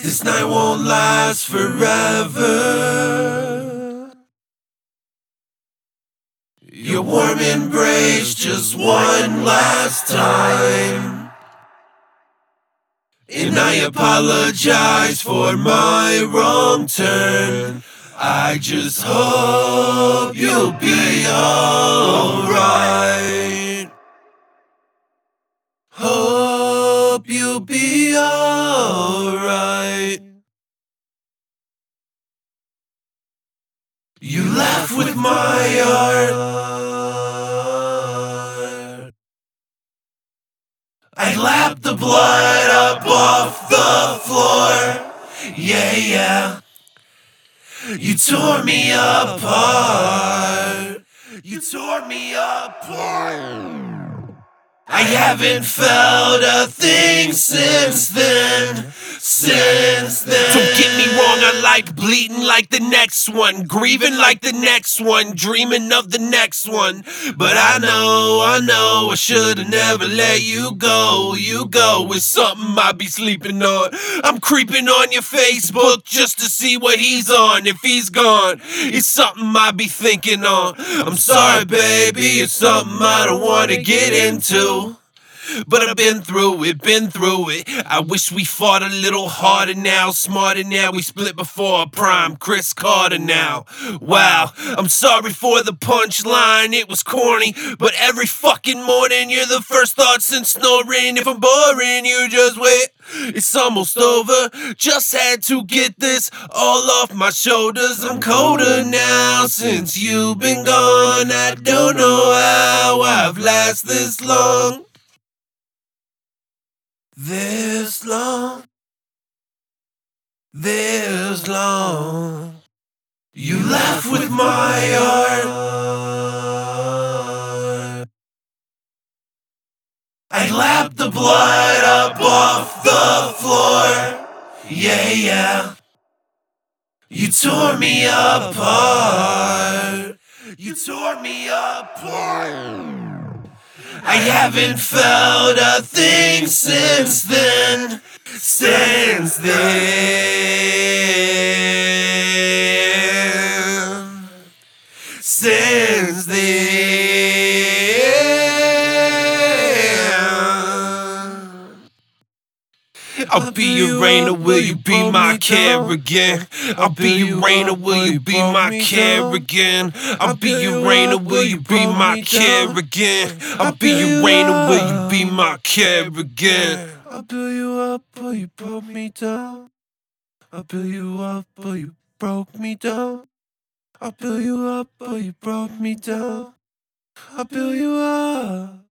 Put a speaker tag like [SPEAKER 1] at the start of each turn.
[SPEAKER 1] This night won't last forever. Your warm embrace just one last time. And I apologize for my wrong turn. I just hope you'll be alright. Hope you'll be alright. You laugh with my heart. I lap the blood up off the floor. Yeah. You tore me apart. You tore me apart. I haven't felt a thing since then. Don't get me wrong, I like bleeding like the next one, grieving like the next one, dreaming of the next one. But I know, I should've never let you go. You go with something I be sleeping on. I'm creeping on your Facebook just to see what he's on. If he's gone, it's something I be thinking on. I'm sorry, baby, it's something I don't wanna get into. But I've been through it. I wish we fought a little harder now, smarter now. We split before our prime, Chris Carter now. Wow, I'm sorry for the punchline, it was corny. But every fucking morning you're the first thought since snoring. If I'm boring, you just wait. It's almost over, just had to get this all off my shoulders. I'm colder now since you've been gone. I don't know how I've lasted this long. This long. You laugh with my heart. I lap the blood up off the floor. Yeah. You tore me apart. You tore me apart. I haven't felt a thing since then. Since then. I'll be your rain, or will you be my care again? I'll be your rain, or will you be my care again? I'll be your rain, or will you be my care again? I'll be your rain, or will you be my care again?
[SPEAKER 2] I'll build you up, or you broke me down. I'll build you up, or you broke me down. I'll build you up, or you broke me down. I'll build you up.